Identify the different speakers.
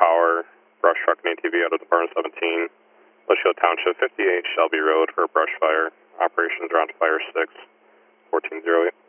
Speaker 1: Power, brush truck and ATV out of Department 17, Litchfield Township, 58 Shelby Road for a brush fire. Operations are on fire 6, 1408.